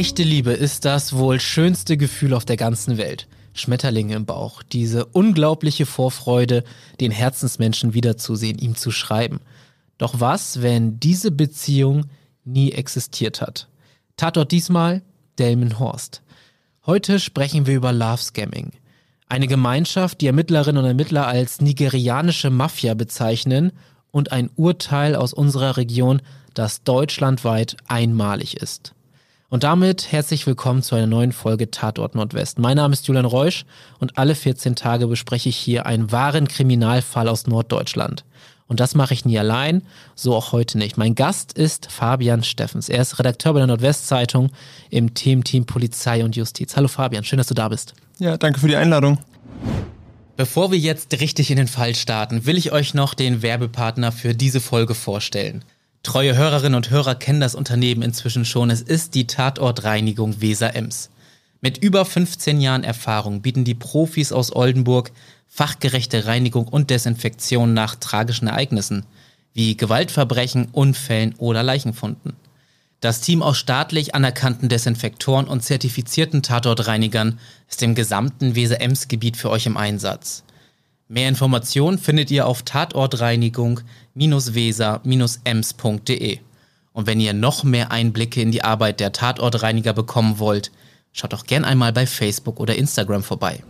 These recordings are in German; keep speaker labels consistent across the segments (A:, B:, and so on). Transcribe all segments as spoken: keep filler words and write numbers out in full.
A: Echte Liebe ist das wohl schönste Gefühl auf der ganzen Welt. Schmetterlinge im Bauch, diese unglaubliche Vorfreude, den Herzensmenschen wiederzusehen, ihm zu schreiben. Doch was, wenn diese Beziehung nie existiert hat? Tatort diesmal Delmenhorst. Heute sprechen wir über Love Scamming. Eine Gemeinschaft, die Ermittlerinnen und Ermittler als nigerianische Mafia bezeichnen und ein Urteil aus unserer Region, das deutschlandweit einmalig ist. Und damit herzlich willkommen zu einer neuen Folge Tatort Nordwest. Mein Name ist Julian Reusch und alle vierzehn Tage bespreche ich hier einen wahren Kriminalfall aus Norddeutschland. Und das mache ich nie allein, so auch heute nicht. Mein Gast ist Fabian Steffens. Er ist Redakteur bei der Nordwestzeitung im Thementeam Polizei und Justiz. Hallo Fabian, schön, dass du da bist.
B: Ja, danke für die Einladung.
A: Bevor wir jetzt richtig in den Fall starten, will ich euch noch den Werbepartner für diese Folge vorstellen. Treue Hörerinnen und Hörer kennen das Unternehmen inzwischen schon. Es ist die Tatortreinigung Weser-Ems. Mit über fünfzehn Jahren Erfahrung bieten die Profis aus Oldenburg fachgerechte Reinigung und Desinfektion nach tragischen Ereignissen, wie Gewaltverbrechen, Unfällen oder Leichenfunden. Das Team aus staatlich anerkannten Desinfektoren und zertifizierten Tatortreinigern ist im gesamten Weser-Ems-Gebiet für euch im Einsatz. Mehr Informationen findet ihr auf tatortreinigung weser ems punkt de. Und wenn ihr noch mehr Einblicke in die Arbeit der Tatortreiniger bekommen wollt, schaut doch gern einmal bei Facebook oder Instagram vorbei.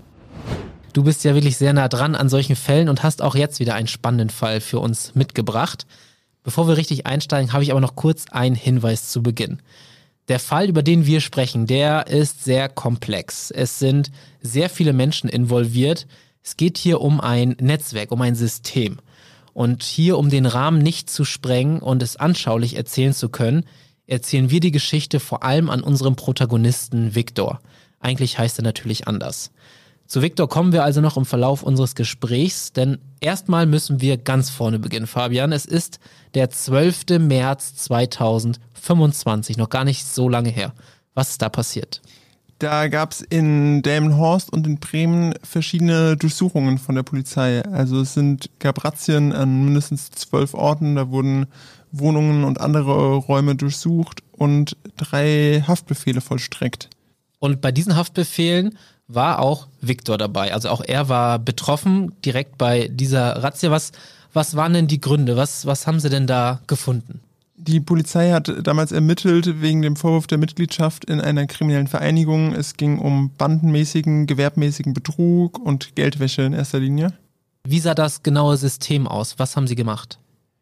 A: Du bist ja wirklich sehr nah dran an solchen Fällen und hast auch jetzt wieder einen spannenden Fall für uns mitgebracht. Bevor wir richtig einsteigen, habe ich aber noch kurz einen Hinweis zu Beginn. Der Fall, über den wir sprechen, der ist sehr komplex. Es sind sehr viele Menschen involviert. Es geht hier um ein Netzwerk, um ein System. Und hier, um den Rahmen nicht zu sprengen und es anschaulich erzählen zu können, erzählen wir die Geschichte vor allem an unserem Protagonisten Viktor. Eigentlich heißt er natürlich anders. Zu Viktor kommen wir also noch im Verlauf unseres Gesprächs, denn erstmal müssen wir ganz vorne beginnen, Fabian. Es ist der zwölfte März zweitausendfünfundzwanzig, noch gar nicht so lange her. Was ist da passiert?
B: Da gab es in Delmenhorst und in Bremen verschiedene Durchsuchungen von der Polizei. Also es sind, gab Razzien an mindestens zwölf Orten, da wurden Wohnungen und andere Räume durchsucht und drei Haftbefehle vollstreckt.
A: Und bei diesen Haftbefehlen war auch Viktor dabei. Also auch er war betroffen direkt bei dieser Razzia. Was, was waren denn die Gründe? Was, was haben sie denn da gefunden?
B: Die Polizei hat damals ermittelt wegen dem Vorwurf der Mitgliedschaft in einer kriminellen Vereinigung. Es ging um bandenmäßigen, gewerbmäßigen Betrug und Geldwäsche in erster Linie.
A: Wie sah das genaue System aus? Was haben sie gemacht?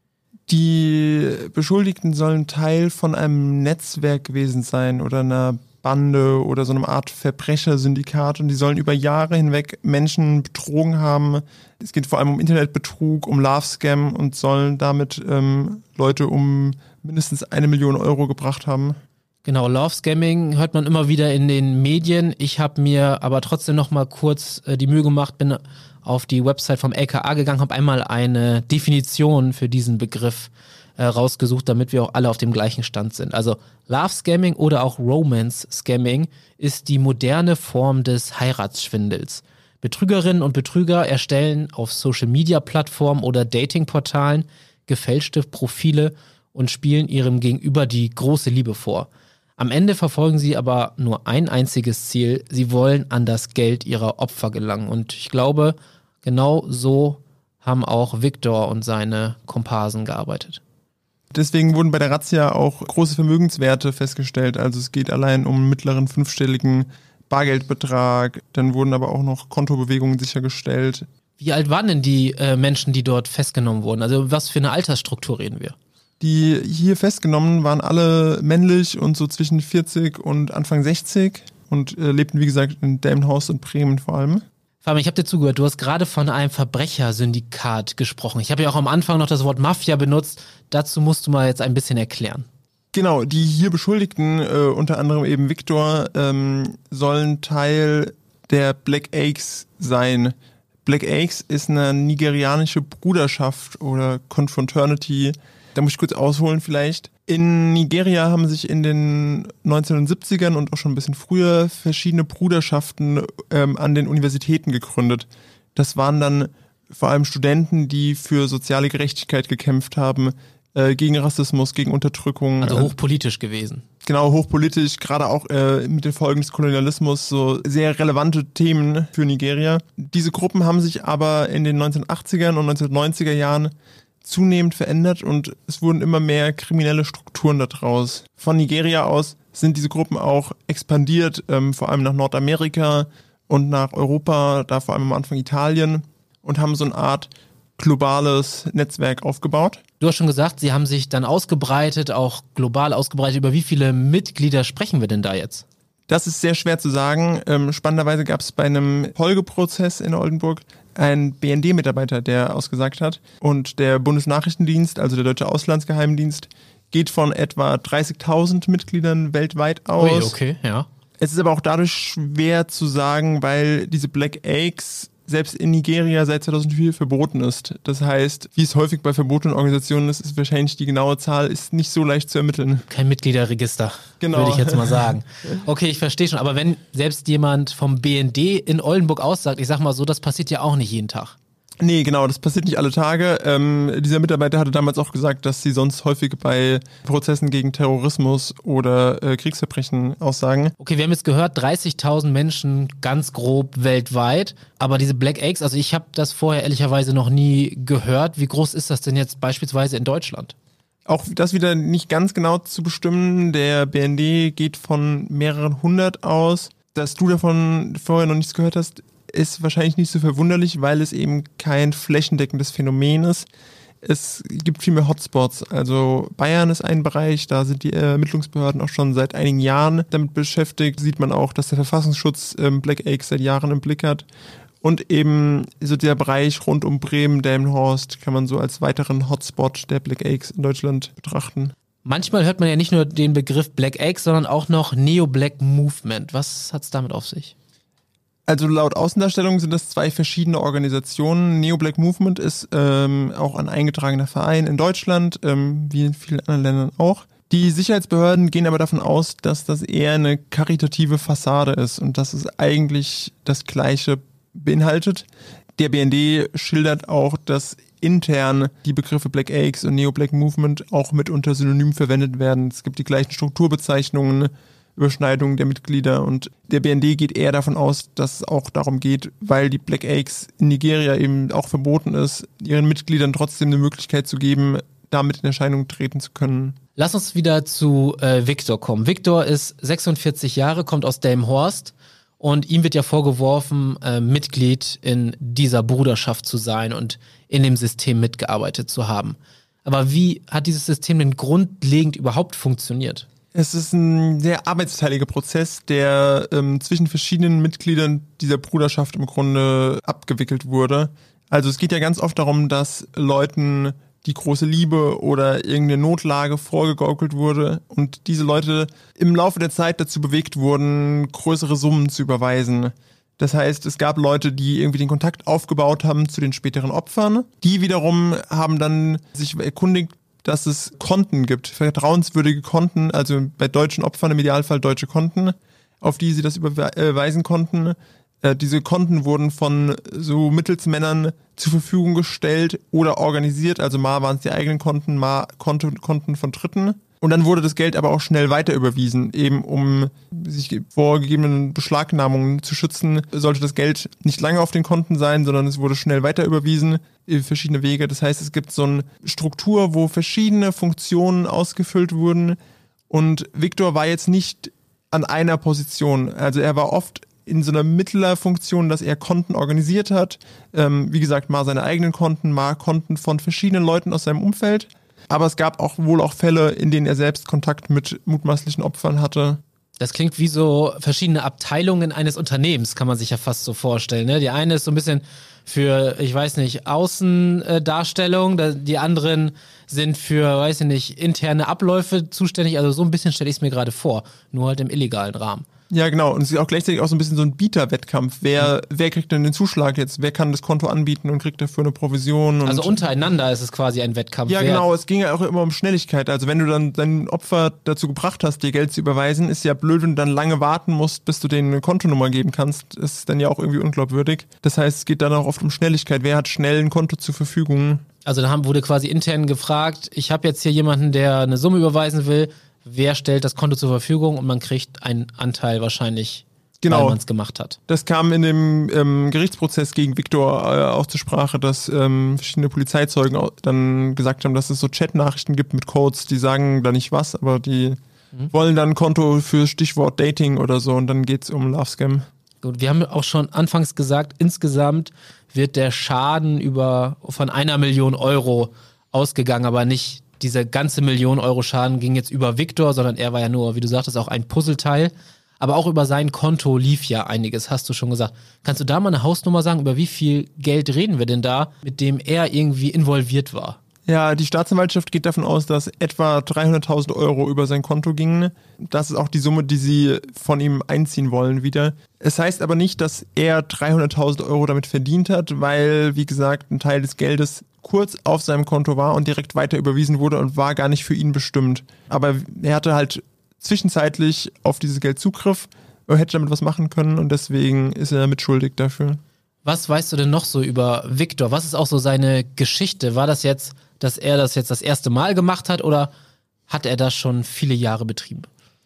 B: Die Beschuldigten sollen Teil von einem Netzwerk gewesen sein oder einer Bande oder so eine Art Verbrechersyndikat, und die sollen über Jahre hinweg Menschen betrogen haben. Es geht vor allem um Internetbetrug, um Love-Scam und sollen damit ähm, Leute um mindestens eine Million Euro gebracht haben.
A: Genau, Love-Scamming hört man immer wieder in den Medien. Ich habe mir aber trotzdem noch mal kurz äh, die Mühe gemacht, bin auf die Website vom L K A gegangen, habe einmal eine Definition für diesen Begriff äh, rausgesucht, damit wir auch alle auf dem gleichen Stand sind. Also Love-Scamming oder auch Romance-Scamming ist die moderne Form des Heiratsschwindels. Betrügerinnen und Betrüger erstellen auf Social-Media-Plattformen oder Dating-Portalen gefälschte Profile und spielen ihrem Gegenüber die große Liebe vor. Am Ende verfolgen sie aber nur ein einziges Ziel: Sie wollen an das Geld ihrer Opfer gelangen. Und ich glaube, genau so haben auch Viktor und seine Komparsen gearbeitet.
B: Deswegen wurden bei der Razzia auch große Vermögenswerte festgestellt. Also es geht allein um einen mittleren fünfstelligen Bargeldbetrag. Dann wurden aber auch noch Kontobewegungen sichergestellt.
A: Wie alt waren denn die äh, Menschen, die dort festgenommen wurden? Also was für eine Altersstruktur reden wir?
B: Die hier festgenommen waren alle männlich und so zwischen vierzig und Anfang sechzig und äh, lebten, wie gesagt, in Delmenhorst und Bremen vor allem.
A: Fabian, ich habe dir zugehört, du hast gerade von einem Verbrechersyndikat gesprochen. Ich habe ja auch am Anfang noch das Wort Mafia benutzt. Dazu musst du mal jetzt ein bisschen erklären.
B: Genau, die hier Beschuldigten, äh, unter anderem eben Viktor, ähm, sollen Teil der Black Axe sein. Black Axe ist eine nigerianische Bruderschaft oder Confraternity. Da muss ich kurz ausholen vielleicht. In Nigeria haben sich in den neunzehnhundertsiebzigern und auch schon ein bisschen früher verschiedene Bruderschaften ähm, an den Universitäten gegründet. Das waren dann vor allem Studenten, die für soziale Gerechtigkeit gekämpft haben, äh, gegen Rassismus, gegen Unterdrückung.
A: Also hochpolitisch gewesen.
B: genau, hochpolitisch, gerade auch äh, mit den Folgen des Kolonialismus, so sehr relevante Themen für Nigeria. Diese Gruppen haben sich aber in den neunzehnhundertachtzigern und neunzehnhundertneunziger Jahren zunehmend verändert und es wurden immer mehr kriminelle Strukturen daraus. Von Nigeria aus sind diese Gruppen auch expandiert, ähm, vor allem nach Nordamerika und nach Europa, da vor allem am Anfang Italien, und haben so eine Art globales Netzwerk aufgebaut.
A: Du hast schon gesagt, sie haben sich dann ausgebreitet, auch global ausgebreitet. Über wie viele Mitglieder sprechen wir denn da jetzt?
B: Das ist sehr schwer zu sagen. Ähm, spannenderweise gab es bei einem Folgeprozess in Oldenburg einen B N D-Mitarbeiter, der ausgesagt hat. Und der Bundesnachrichtendienst, also der Deutsche Auslandsgeheimdienst, geht von etwa dreißigtausend Mitgliedern weltweit aus.
A: Ui, okay, ja.
B: Es ist aber auch dadurch schwer zu sagen, weil diese Black Aches selbst in Nigeria seit zweitausendvier verboten ist. Das heißt, wie es häufig bei verbotenen Organisationen ist, ist wahrscheinlich die genaue Zahl ist nicht so leicht zu ermitteln.
A: Kein Mitgliederregister,
B: genau,
A: würde ich jetzt mal sagen. Okay, ich verstehe schon. Aber wenn selbst jemand vom B N D in Oldenburg aussagt, ich sag mal so, das passiert ja auch nicht jeden Tag.
B: Nee, genau, das passiert nicht alle Tage. Ähm, dieser Mitarbeiter hatte damals auch gesagt, dass sie sonst häufig bei Prozessen gegen Terrorismus oder äh, Kriegsverbrechen aussagen.
A: Okay, wir haben jetzt gehört, dreißigtausend Menschen ganz grob weltweit. Aber diese Black Aches, also ich habe das vorher ehrlicherweise noch nie gehört. Wie groß ist das denn jetzt beispielsweise in Deutschland?
B: Auch das wieder nicht ganz genau zu bestimmen. Der B N D geht von mehreren hundert aus. Dass du davon vorher noch nichts gehört hast, ist wahrscheinlich nicht so verwunderlich, weil es eben kein flächendeckendes Phänomen ist. Es gibt viel mehr Hotspots. Also Bayern ist ein Bereich, da sind die Ermittlungsbehörden auch schon seit einigen Jahren damit beschäftigt. Sieht man auch, dass der Verfassungsschutz ähm, Black Aches seit Jahren im Blick hat. Und eben so der Bereich rund um Bremen, Delmenhorst, kann man so als weiteren Hotspot der Black Aches in Deutschland betrachten.
A: Manchmal hört man ja nicht nur den Begriff Black Aches, sondern auch noch Neo-Black Movement. Was hat es damit auf sich?
B: Also laut Außendarstellung sind das zwei verschiedene Organisationen. Neo-Black Movement ist ähm, auch ein eingetragener Verein in Deutschland, ähm, wie in vielen anderen Ländern auch. Die Sicherheitsbehörden gehen aber davon aus, dass das eher eine karitative Fassade ist und dass es eigentlich das Gleiche beinhaltet. Der B N D schildert auch, dass intern die Begriffe Black Aches und Neo-Black Movement auch mitunter synonym verwendet werden. Es gibt die gleichen Strukturbezeichnungen, Überschneidungen der Mitglieder, und der B N D geht eher davon aus, dass es auch darum geht, weil die Black Aches in Nigeria eben auch verboten ist, ihren Mitgliedern trotzdem eine Möglichkeit zu geben, damit in Erscheinung treten zu können.
A: Lass uns wieder zu äh, Viktor kommen. Viktor ist sechsundvierzig Jahre, kommt aus Delmenhorst und ihm wird ja vorgeworfen, äh, Mitglied in dieser Bruderschaft zu sein und in dem System mitgearbeitet zu haben. Aber wie hat dieses System denn grundlegend überhaupt funktioniert?
B: Es ist ein sehr arbeitsteiliger Prozess, der ähm, zwischen verschiedenen Mitgliedern dieser Bruderschaft im Grunde abgewickelt wurde. Also es geht ja ganz oft darum, dass Leuten die große Liebe oder irgendeine Notlage vorgegaukelt wurde und diese Leute im Laufe der Zeit dazu bewegt wurden, größere Summen zu überweisen. Das heißt, es gab Leute, die irgendwie den Kontakt aufgebaut haben zu den späteren Opfern. Die wiederum haben dann sich erkundigt, dass es Konten gibt, vertrauenswürdige Konten, also bei deutschen Opfern im Idealfall deutsche Konten, auf die sie das überweisen konnten. Äh, diese Konten wurden von so Mittelsmännern zur Verfügung gestellt oder organisiert, also mal waren es die eigenen Konten, mal Konten, Konten von Dritten. Und dann wurde das Geld aber auch schnell weiter überwiesen, eben um sich vor gegebenen Beschlagnahmungen zu schützen, sollte das Geld nicht lange auf den Konten sein, sondern es wurde schnell weiter überwiesen, in verschiedene Wege. Das heißt, es gibt so eine Struktur, wo verschiedene Funktionen ausgefüllt wurden, und Viktor war jetzt nicht an einer Position. Also er war oft in so einer Mittlerfunktion, dass er Konten organisiert hat. Ähm, wie gesagt, mal seine eigenen Konten, mal Konten von verschiedenen Leuten aus seinem Umfeld. Aber es gab auch wohl auch Fälle, in denen er selbst Kontakt mit mutmaßlichen Opfern hatte.
A: Das klingt wie so verschiedene Abteilungen eines Unternehmens, kann man sich ja fast so vorstellen. Ne? Die eine ist so ein bisschen für, ich weiß nicht, Außendarstellung, die anderen sind für, weiß ich nicht, interne Abläufe zuständig. Also so ein bisschen stelle ich es mir gerade vor, nur halt im illegalen Rahmen.
B: Ja, genau. Und es ist auch gleichzeitig auch so ein bisschen so ein Bieterwettkampf. Wer, mhm. wer kriegt denn den Zuschlag jetzt? Wer kann das Konto anbieten und kriegt dafür eine Provision? Und
A: also untereinander ist es quasi ein Wettkampf.
B: Ja, genau. Es ging ja auch immer um Schnelligkeit. Also wenn du dann dein Opfer dazu gebracht hast, dir Geld zu überweisen, ist ja blöd, wenn du dann lange warten musst, bis du denen eine Kontonummer geben kannst. Das ist dann ja auch irgendwie unglaubwürdig. Das heißt, es geht dann auch oft um Schnelligkeit. Wer hat schnell ein Konto zur Verfügung?
A: Also da haben, wurde quasi intern gefragt, ich habe jetzt hier jemanden, der eine Summe überweisen will, wer stellt das Konto zur Verfügung und man kriegt einen Anteil wahrscheinlich,
B: genau,
A: weil man es gemacht hat.
B: Das kam in dem ähm, Gerichtsprozess gegen Viktor äh, auch zur Sprache, dass ähm, verschiedene Polizeizeugen auch dann gesagt haben, dass es so Chatnachrichten gibt mit Codes, die sagen da nicht was, aber die mhm. wollen dann ein Konto für Stichwort Dating oder so und dann geht es um Love Scam.
A: Gut, wir haben auch schon anfangs gesagt, insgesamt wird der Schaden über von einer Million Euro ausgegangen, aber nicht diese ganze Million Euro Schaden ging jetzt über Viktor, sondern er war ja nur, wie du sagtest, auch ein Puzzleteil. Aber auch über sein Konto lief ja einiges, hast du schon gesagt. Kannst du da mal eine Hausnummer sagen, über wie viel Geld reden wir denn da, mit dem er irgendwie involviert war?
B: Ja, die Staatsanwaltschaft geht davon aus, dass etwa dreihunderttausend Euro über sein Konto gingen. Das ist auch die Summe, die sie von ihm einziehen wollen wieder. Es heißt aber nicht, dass er dreihunderttausend Euro damit verdient hat, weil, wie gesagt, ein Teil des Geldes kurz auf seinem Konto war und direkt weiter überwiesen wurde und war gar nicht für ihn bestimmt. Aber er hatte halt zwischenzeitlich auf dieses Geld Zugriff, er hätte damit was machen können und deswegen ist er mitschuldig dafür.
A: Was weißt du denn noch so über Viktor? Was ist auch so seine Geschichte? War das jetzt, dass er das jetzt das erste Mal gemacht hat oder hat er das schon viele Jahre betrieben?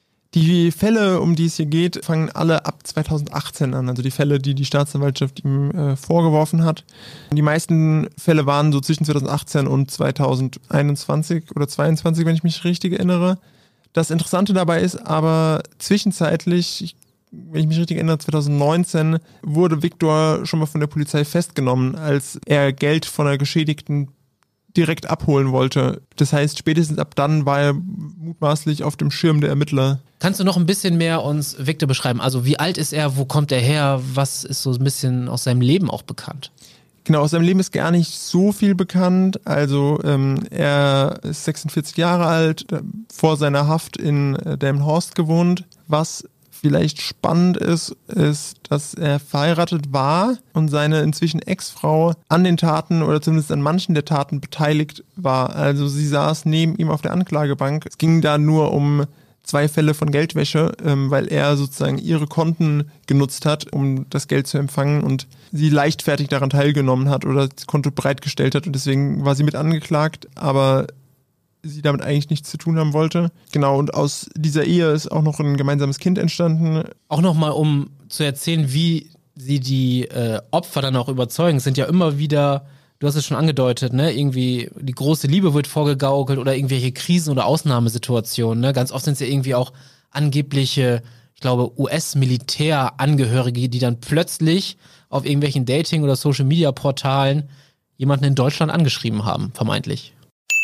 B: Die Fälle, um die es hier geht, fangen alle ab zweitausendachtzehn an, also die Fälle, die die Staatsanwaltschaft ihm äh, vorgeworfen hat. Die meisten Fälle waren so zwischen zweitausendachtzehn und zweitausendeinundzwanzig oder zweiundzwanzig, wenn ich mich richtig erinnere. Das Interessante dabei ist aber zwischenzeitlich, wenn ich mich richtig erinnere, zweitausendneunzehn wurde Viktor schon mal von der Polizei festgenommen, als er Geld von einer Geschädigten direkt abholen wollte. Das heißt, spätestens ab dann war er mutmaßlich auf dem Schirm der Ermittler.
A: Kannst du noch ein bisschen mehr uns Viktor beschreiben? Also wie alt ist er, wo kommt er her, was ist so ein bisschen aus seinem Leben auch bekannt?
B: Genau, aus seinem Leben ist gar nicht so viel bekannt. Also ähm, er ist sechsundvierzig Jahre alt, vor seiner Haft in äh, Delmenhorst gewohnt. Was vielleicht spannend ist, ist, dass er verheiratet war und seine inzwischen Ex-Frau an den Taten oder zumindest an manchen der Taten beteiligt war. Also sie saß neben ihm auf der Anklagebank. Es ging da nur um zwei Fälle von Geldwäsche, ähm, weil er sozusagen ihre Konten genutzt hat, um das Geld zu empfangen und sie leichtfertig daran teilgenommen hat oder das Konto bereitgestellt hat und deswegen war sie mit angeklagt, aber sie damit eigentlich nichts zu tun haben wollte. Genau, und aus dieser Ehe ist auch noch ein gemeinsames Kind entstanden.
A: Auch nochmal, um zu erzählen, wie sie die äh, Opfer dann auch überzeugen, sind ja immer wieder, du hast es schon angedeutet, ne, irgendwie die große Liebe wird vorgegaukelt oder irgendwelche Krisen- oder Ausnahmesituationen, ne? Ganz oft sind es ja irgendwie auch angebliche, ich glaube, U S-Militärangehörige, die dann plötzlich auf irgendwelchen Dating- oder Social-Media-Portalen jemanden in Deutschland angeschrieben haben, vermeintlich.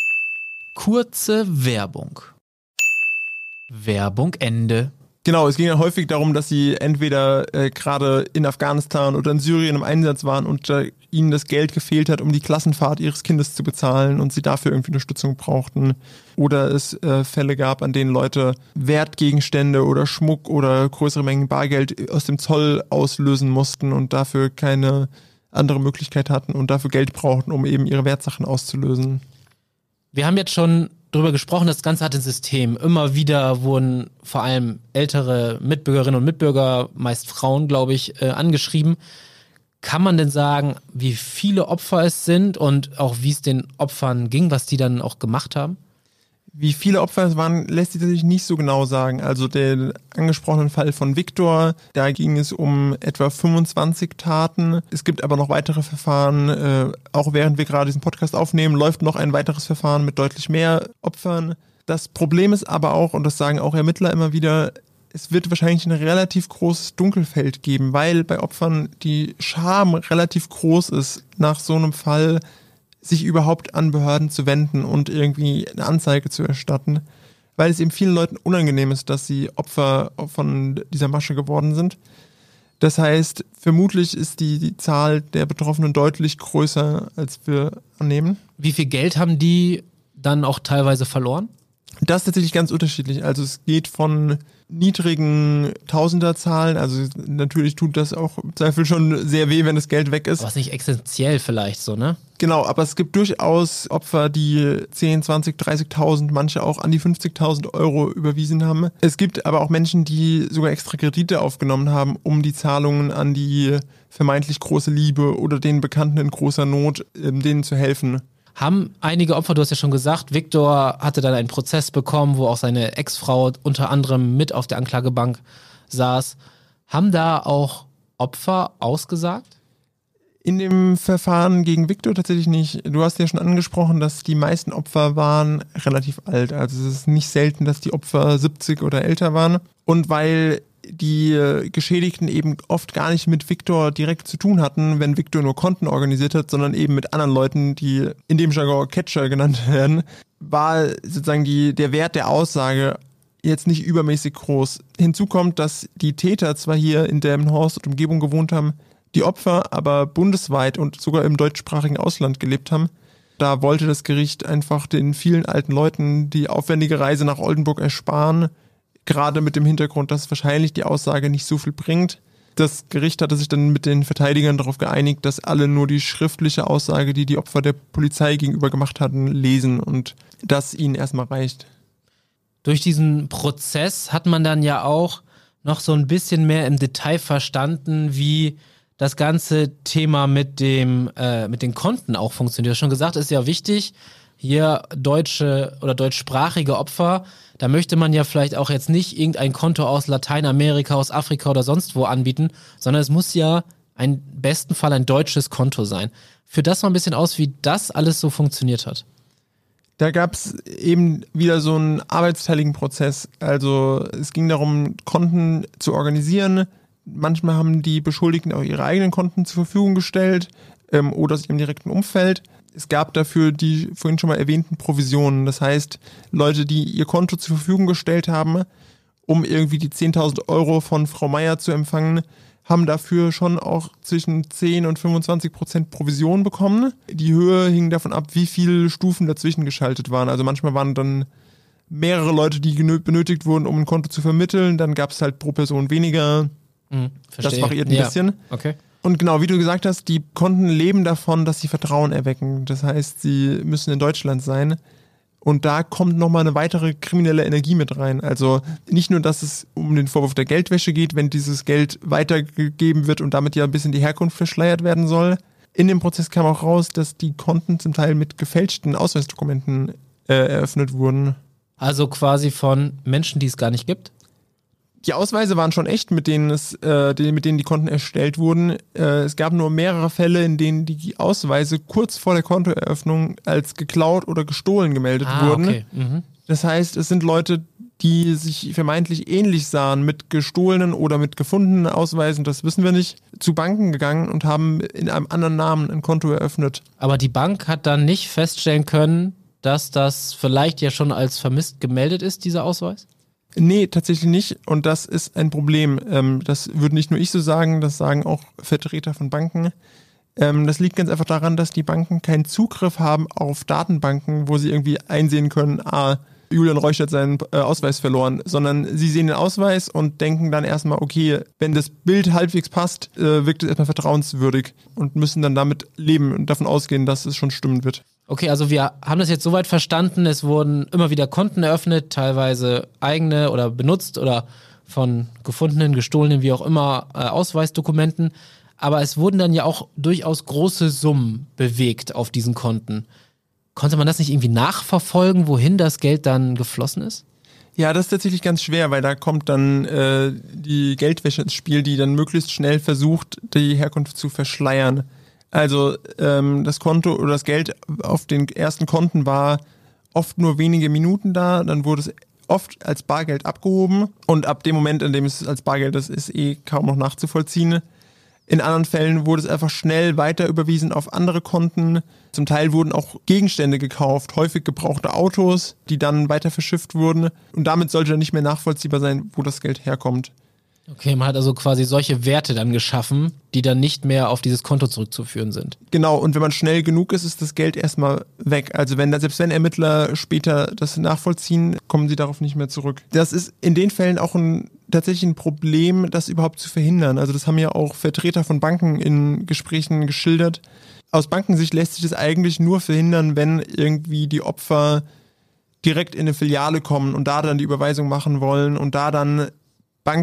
A: Kurze Werbung. Werbung Ende.
B: Genau, es ging ja häufig darum, dass sie entweder äh, gerade in Afghanistan oder in Syrien im Einsatz waren und äh, ihnen das Geld gefehlt hat, um die Klassenfahrt ihres Kindes zu bezahlen und sie dafür irgendwie Unterstützung brauchten. Oder es äh, Fälle gab, an denen Leute Wertgegenstände oder Schmuck oder größere Mengen Bargeld aus dem Zoll auslösen mussten und dafür keine andere Möglichkeit hatten und dafür Geld brauchten, um eben ihre Wertsachen auszulösen.
A: Wir haben jetzt schon darüber gesprochen, das Ganze hat ein System. Immer wieder wurden vor allem ältere Mitbürgerinnen und Mitbürger, meist Frauen, glaube ich, äh, angeschrieben. Kann man denn sagen, wie viele Opfer es sind und auch wie es den Opfern ging, was die dann auch gemacht haben?
B: Wie viele Opfer es waren, lässt sich natürlich nicht so genau sagen. Also den angesprochenen Fall von Viktor, da ging es um etwa fünfundzwanzig Taten. Es gibt aber noch weitere Verfahren. Äh, auch während wir gerade diesen Podcast aufnehmen, läuft noch ein weiteres Verfahren mit deutlich mehr Opfern. Das Problem ist aber auch, und das sagen auch Ermittler immer wieder, es wird wahrscheinlich ein relativ großes Dunkelfeld geben, weil bei Opfern die Scham relativ groß ist, nach so einem Fall sich überhaupt an Behörden zu wenden und irgendwie eine Anzeige zu erstatten, weil es eben vielen Leuten unangenehm ist, dass sie Opfer von dieser Masche geworden sind. Das heißt, vermutlich ist die, die Zahl der Betroffenen deutlich größer, als wir annehmen.
A: Wie viel Geld haben die dann auch teilweise verloren?
B: Das ist tatsächlich ganz unterschiedlich. Also es geht von niedrigen Tausenderzahlen, also natürlich tut das auch im Zweifel schon sehr weh, wenn das Geld weg ist.
A: Aber ist nicht essentiell vielleicht so, ne?
B: Genau, aber es gibt durchaus Opfer, die zehn, zwanzig, dreißigtausend, manche auch an die fünfzigtausend Euro überwiesen haben. Es gibt aber auch Menschen, die sogar extra Kredite aufgenommen haben, um die Zahlungen an die vermeintlich große Liebe oder den Bekannten in großer Not, denen zu helfen.
A: haben einige Opfer, du hast ja schon gesagt, Viktor hatte dann einen Prozess bekommen, wo auch seine Ex-Frau unter anderem mit auf der Anklagebank saß. Haben da auch Opfer ausgesagt?
B: In dem Verfahren gegen Viktor tatsächlich nicht. Du hast ja schon angesprochen, dass die meisten Opfer waren relativ alt. Also es ist nicht selten, dass die Opfer siebzig oder älter waren. Und weil die Geschädigten eben oft gar nicht mit Viktor direkt zu tun hatten, wenn Viktor nur Konten organisiert hat, sondern eben mit anderen Leuten, die in dem Jargon Catcher genannt werden, war sozusagen die, der Wert der Aussage jetzt nicht übermäßig groß. Hinzu kommt, dass die Täter zwar hier in Delmenhorst und Umgebung gewohnt haben, die Opfer aber bundesweit und sogar im deutschsprachigen Ausland gelebt haben. Da wollte das Gericht einfach den vielen alten Leuten die aufwendige Reise nach Oldenburg ersparen, gerade mit dem Hintergrund, dass wahrscheinlich die Aussage nicht so viel bringt. Das Gericht hatte sich dann mit den Verteidigern darauf geeinigt, dass alle nur die schriftliche Aussage, die die Opfer der Polizei gegenüber gemacht hatten, lesen und das ihnen erstmal reicht.
A: Durch diesen Prozess hat man dann ja auch noch so ein bisschen mehr im Detail verstanden, wie das ganze Thema mit dem äh, mit den Konten auch funktioniert. Schon gesagt, ist ja wichtig, hier deutsche oder deutschsprachige Opfer, da möchte man ja vielleicht auch jetzt nicht irgendein Konto aus Lateinamerika, aus Afrika oder sonst wo anbieten, sondern es muss ja im besten Fall ein deutsches Konto sein. Führt das mal ein bisschen aus, wie das alles so funktioniert hat?
B: Da gab es eben wieder so einen arbeitsteiligen Prozess. Also es ging darum, Konten zu organisieren. Manchmal haben die Beschuldigten auch ihre eigenen Konten zur Verfügung gestellt ähm, oder aus ihrem direkten Umfeld. Es gab dafür die vorhin schon mal erwähnten Provisionen. Das heißt, Leute, die ihr Konto zur Verfügung gestellt haben, um irgendwie die zehntausend Euro von Frau Meier zu empfangen, haben dafür schon auch zwischen zehn und fünfundzwanzig Prozent Provision bekommen. Die Höhe hing davon ab, wie viele Stufen dazwischen geschaltet waren. Also manchmal waren dann mehrere Leute, die benötigt wurden, um ein Konto zu vermitteln. Dann gab es halt pro Person weniger.
A: Hm,
B: das variiert ein
A: ja.
B: bisschen.
A: Okay.
B: Und genau, wie du gesagt hast, die Konten leben davon, dass sie Vertrauen erwecken. Das heißt, sie müssen in Deutschland sein. Und da kommt nochmal eine weitere kriminelle Energie mit rein. Also nicht nur, dass es um den Vorwurf der Geldwäsche geht, wenn dieses Geld weitergegeben wird und damit ja ein bisschen die Herkunft verschleiert werden soll. In dem Prozess kam auch raus, dass die Konten zum Teil mit gefälschten Ausweisdokumenten äh, eröffnet wurden.
A: Also quasi von Menschen, die es gar nicht gibt?
B: Die Ausweise waren schon echt, mit denen es, äh, die, mit denen die Konten erstellt wurden. Äh, es gab nur mehrere Fälle, in denen die Ausweise kurz vor der Kontoeröffnung als geklaut oder gestohlen gemeldet
A: ah,
B: wurden.
A: Okay. Mhm.
B: Das heißt, es sind Leute, die sich vermeintlich ähnlich sahen mit gestohlenen oder mit gefundenen Ausweisen, das wissen wir nicht, zu Banken gegangen und haben in einem anderen Namen ein Konto eröffnet.
A: Aber die Bank hat dann nicht feststellen können, dass das vielleicht ja schon als vermisst gemeldet ist, dieser Ausweis?
B: Nee, tatsächlich nicht. Und das ist ein Problem. Ähm, das würde nicht nur ich so sagen, das sagen auch Vertreter von Banken. Ähm, das liegt ganz einfach daran, dass die Banken keinen Zugriff haben auf Datenbanken, wo sie irgendwie einsehen können, ah, Julian Reusch hat seinen äh, Ausweis verloren, sondern sie sehen den Ausweis und denken dann erstmal, okay, wenn das Bild halbwegs passt, äh, wirkt es erstmal vertrauenswürdig und müssen dann damit leben und davon ausgehen, dass es schon stimmen wird.
A: Okay, also wir haben das jetzt soweit verstanden, es wurden immer wieder Konten eröffnet, teilweise eigene oder benutzt oder von gefundenen, gestohlenen, wie auch immer, äh, Ausweisdokumenten, aber es wurden dann ja auch durchaus große Summen bewegt auf diesen Konten. Konnte man das nicht irgendwie nachverfolgen, wohin das Geld dann geflossen ist?
B: Ja, das ist tatsächlich ganz schwer, weil da kommt dann äh, die Geldwäsche ins Spiel, die dann möglichst schnell versucht, die Herkunft zu verschleiern. Also ähm, das Konto oder das Geld auf den ersten Konten war oft nur wenige Minuten da, dann wurde es oft als Bargeld abgehoben und ab dem Moment, in dem es als Bargeld ist, ist eh kaum noch nachzuvollziehen. In anderen Fällen wurde es einfach schnell weiter überwiesen auf andere Konten. Zum Teil wurden auch Gegenstände gekauft, häufig gebrauchte Autos, die dann weiter verschifft wurden. Und damit sollte dann nicht mehr nachvollziehbar sein, wo das Geld herkommt.
A: Okay, man hat also quasi solche Werte dann geschaffen, die dann nicht mehr auf dieses Konto zurückzuführen sind.
B: Genau, und wenn man schnell genug ist, ist das Geld erstmal weg. Also wenn selbst wenn Ermittler später das nachvollziehen, kommen sie darauf nicht mehr zurück. Das ist in den Fällen auch ein, tatsächlich ein Problem, das überhaupt zu verhindern. Also das haben ja auch Vertreter von Banken in Gesprächen geschildert. Aus Bankensicht lässt sich das eigentlich nur verhindern, wenn irgendwie die Opfer direkt in eine Filiale kommen und da dann die Überweisung machen wollen und da dann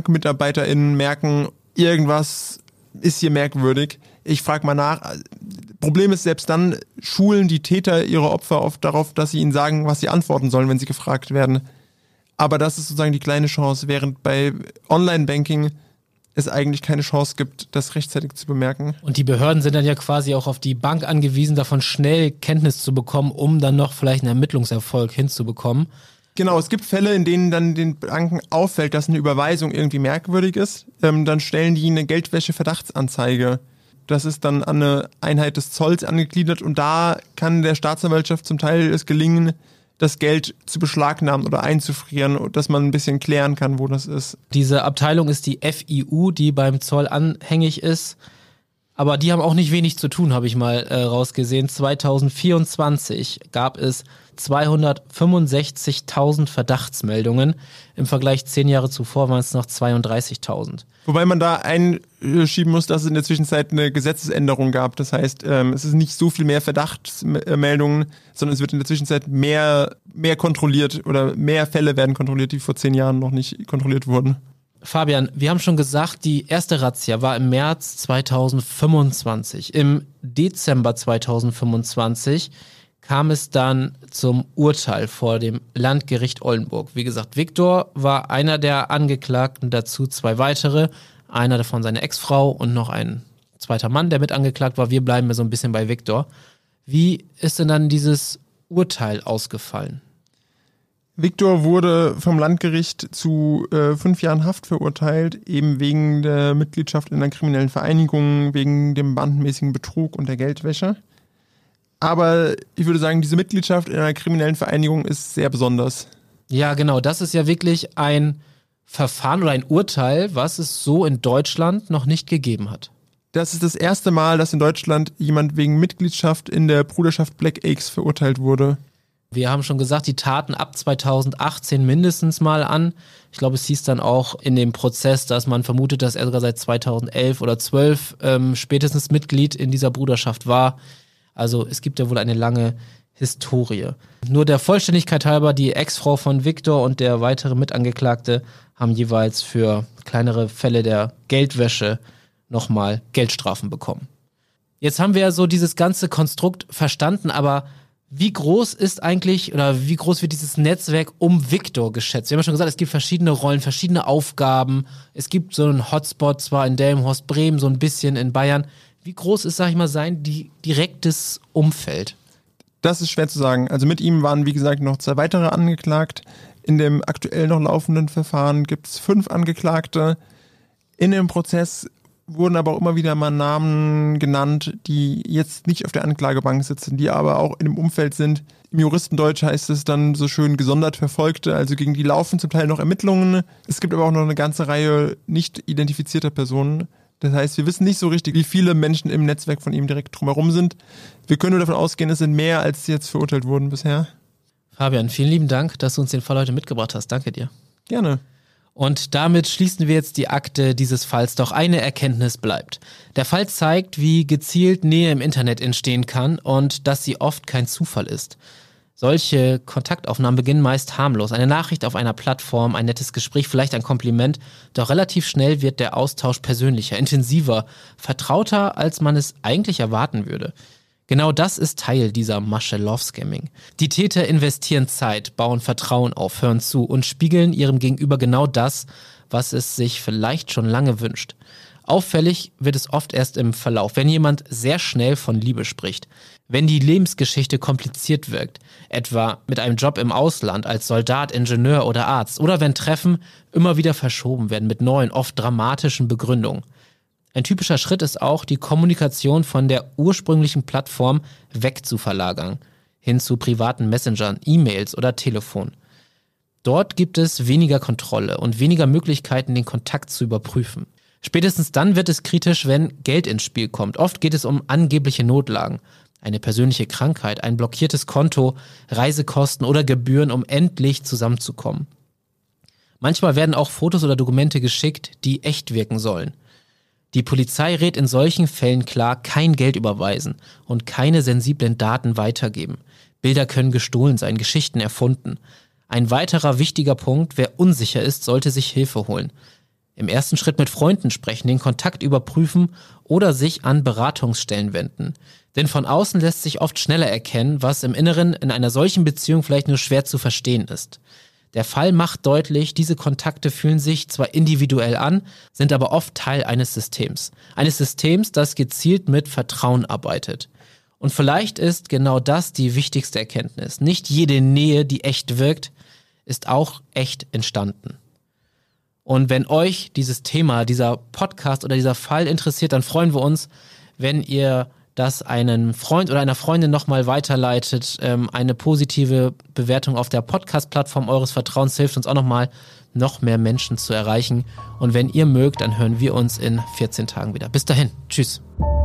B: BankmitarbeiterInnen merken, irgendwas ist hier merkwürdig. Ich frage mal nach. Problem ist, selbst dann schulen die Täter ihre Opfer oft darauf, dass sie ihnen sagen, was sie antworten sollen, wenn sie gefragt werden. Aber das ist sozusagen die kleine Chance, während bei Online-Banking es eigentlich keine Chance gibt, das rechtzeitig zu bemerken.
C: Und die Behörden sind dann ja quasi auch auf die Bank angewiesen, davon schnell Kenntnis zu bekommen, um dann noch vielleicht einen Ermittlungserfolg hinzubekommen.
B: Genau, es gibt Fälle, in denen dann den Banken auffällt, dass eine Überweisung irgendwie merkwürdig ist. Ähm, dann stellen die eine Geldwäsche-Verdachtsanzeige. Das ist dann an eine Einheit des Zolls angegliedert und da kann der Staatsanwaltschaft zum Teil es gelingen, das Geld zu beschlagnahmen oder einzufrieren, dass man ein bisschen klären kann, wo das ist.
C: Diese Abteilung ist die F I U, die beim Zoll anhängig ist. Aber die haben auch nicht wenig zu tun, habe ich mal äh, rausgesehen. zwanzig vierundzwanzig gab es zweihundertfünfundsechzigtausend Verdachtsmeldungen. Im Vergleich zehn Jahre zuvor waren es noch zweiunddreißigtausend.
B: Wobei man da einschieben muss, dass es in der Zwischenzeit eine Gesetzesänderung gab. Das heißt, ähm, es ist nicht so viel mehr Verdachtsmeldungen, sondern es wird in der Zwischenzeit mehr, mehr kontrolliert oder mehr Fälle werden kontrolliert, die vor zehn Jahren noch nicht kontrolliert wurden.
C: Fabian, wir haben schon gesagt, die erste Razzia war im März zweitausendfünfundzwanzig. Im Dezember zweitausendfünfundzwanzig kam es dann zum Urteil vor dem Landgericht Oldenburg. Wie gesagt, Viktor war einer der Angeklagten, dazu zwei weitere. Einer davon seine Ex-Frau und noch ein zweiter Mann, der mit angeklagt war. Wir bleiben so ein bisschen bei Viktor. Wie ist denn dann dieses Urteil ausgefallen?
B: Viktor wurde vom Landgericht zu äh, fünf Jahren Haft verurteilt, eben wegen der Mitgliedschaft in einer kriminellen Vereinigung, wegen dem bandenmäßigen Betrug und der Geldwäsche. Aber ich würde sagen, diese Mitgliedschaft in einer kriminellen Vereinigung ist sehr besonders.
C: Ja, genau. Das ist ja wirklich ein Verfahren oder ein Urteil, was es so in Deutschland noch nicht gegeben hat.
B: Das ist das erste Mal, dass in Deutschland jemand wegen Mitgliedschaft in der Bruderschaft Black Axe verurteilt wurde.
C: Wir haben schon gesagt, die taten ab zweitausendachtzehn mindestens mal an. Ich glaube, es hieß dann auch in dem Prozess, dass man vermutet, dass er sogar seit zweitausendelf oder zwölf ähm, spätestens Mitglied in dieser Bruderschaft war. Also es gibt ja wohl eine lange Historie. Nur der Vollständigkeit halber, die Ex-Frau von Viktor und der weitere Mitangeklagte haben jeweils für kleinere Fälle der Geldwäsche nochmal Geldstrafen bekommen. Jetzt haben wir ja so dieses ganze Konstrukt verstanden, aber wie groß ist eigentlich oder wie groß wird dieses Netzwerk um Viktor geschätzt? Wir haben ja schon gesagt, es gibt verschiedene Rollen, verschiedene Aufgaben. Es gibt so einen Hotspot zwar in Delmenhorst, Bremen, so ein bisschen in Bayern. Wie groß ist, sag ich mal, sein die, direktes Umfeld?
B: Das ist schwer zu sagen. Also mit ihm waren, wie gesagt, noch zwei weitere angeklagt. In dem aktuell noch laufenden Verfahren gibt es fünf Angeklagte. In dem Prozess wurden aber auch immer wieder mal Namen genannt, die jetzt nicht auf der Anklagebank sitzen, die aber auch in dem Umfeld sind. Im Juristendeutsch heißt es dann so schön gesondert Verfolgte, also gegen die laufen zum Teil noch Ermittlungen. Es gibt aber auch noch eine ganze Reihe nicht identifizierter Personen. Das heißt, wir wissen nicht so richtig, wie viele Menschen im Netzwerk von ihm direkt drumherum sind. Wir können nur davon ausgehen, es sind mehr, als jetzt verurteilt wurden bisher.
C: Fabian, vielen lieben Dank, dass du uns den Fall heute mitgebracht hast. Danke dir.
B: Gerne.
C: Und damit schließen wir jetzt die Akte dieses Falls, doch eine Erkenntnis bleibt. Der Fall zeigt, wie gezielt Nähe im Internet entstehen kann und dass sie oft kein Zufall ist. Solche Kontaktaufnahmen beginnen meist harmlos. Eine Nachricht auf einer Plattform, ein nettes Gespräch, vielleicht ein Kompliment. Doch relativ schnell wird der Austausch persönlicher, intensiver, vertrauter, als man es eigentlich erwarten würde. Genau das ist Teil dieser Masche Love Scamming. Die Täter investieren Zeit, bauen Vertrauen auf, hören zu und spiegeln ihrem Gegenüber genau das, was es sich vielleicht schon lange wünscht. Auffällig wird es oft erst im Verlauf, wenn jemand sehr schnell von Liebe spricht. Wenn die Lebensgeschichte kompliziert wirkt, etwa mit einem Job im Ausland als Soldat, Ingenieur oder Arzt, oder wenn Treffen immer wieder verschoben werden mit neuen, oft dramatischen Begründungen. Ein typischer Schritt ist auch, die Kommunikation von der ursprünglichen Plattform wegzuverlagern, hin zu privaten Messengern, E-Mails oder Telefon. Dort gibt es weniger Kontrolle und weniger Möglichkeiten, den Kontakt zu überprüfen. Spätestens dann wird es kritisch, wenn Geld ins Spiel kommt. Oft geht es um angebliche Notlagen. Eine persönliche Krankheit, ein blockiertes Konto, Reisekosten oder Gebühren, um endlich zusammenzukommen. Manchmal werden auch Fotos oder Dokumente geschickt, die echt wirken sollen. Die Polizei rät in solchen Fällen klar, kein Geld überweisen und keine sensiblen Daten weitergeben. Bilder können gestohlen sein, Geschichten erfunden. Ein weiterer wichtiger Punkt, wer unsicher ist, sollte sich Hilfe holen. Im ersten Schritt mit Freunden sprechen, den Kontakt überprüfen oder sich an Beratungsstellen wenden. Denn von außen lässt sich oft schneller erkennen, was im Inneren in einer solchen Beziehung vielleicht nur schwer zu verstehen ist. Der Fall macht deutlich, diese Kontakte fühlen sich zwar individuell an, sind aber oft Teil eines Systems. Eines Systems, das gezielt mit Vertrauen arbeitet. Und vielleicht ist genau das die wichtigste Erkenntnis. Nicht jede Nähe, die echt wirkt, ist auch echt entstanden. Und wenn euch dieses Thema, dieser Podcast oder dieser Fall interessiert, dann freuen wir uns, wenn ihr das einem Freund oder einer Freundin nochmal weiterleitet. Ähm, eine positive Bewertung auf der Podcast-Plattform eures Vertrauens hilft uns auch nochmal, noch mehr Menschen zu erreichen. Und wenn ihr mögt, dann hören wir uns in vierzehn Tagen wieder. Bis dahin. Tschüss.